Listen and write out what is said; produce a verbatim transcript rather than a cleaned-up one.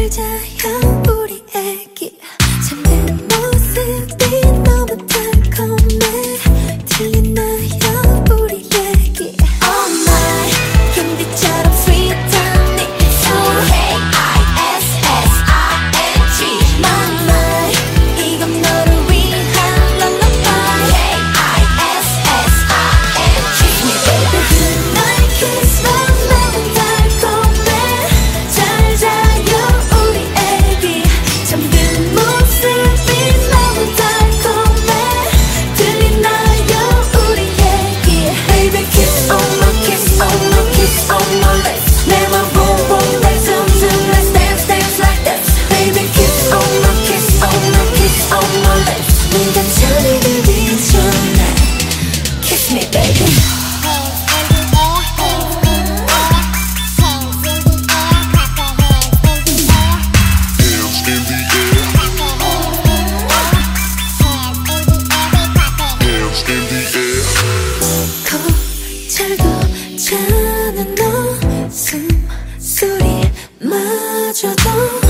잘 자요 우리 애기. 잠든 모습이 너무 달콤해. 들리나요 우리 얘기. Oh my 캔디처럼 sweet한 네 소리. K-I-S-S-I-N-G My my 이건 너를 위한 lullaby. K-I-S-S-I-N-G Kiss me baby 날 kiss 넌 너무 달콤해. 잘 자요 우리 애기. 잠든 모습이 너무 달콤해. 들리나요 우리 얘기. Baby kiss on my kiss on my kiss on my lips. 내맘 boom boom let's zoom zoom let's dance dance like this. Baby kiss on my kiss on my kiss on my lips. 네가 잠이 들기 전에 kiss me baby. 잘도 자는 너 숨소리마저도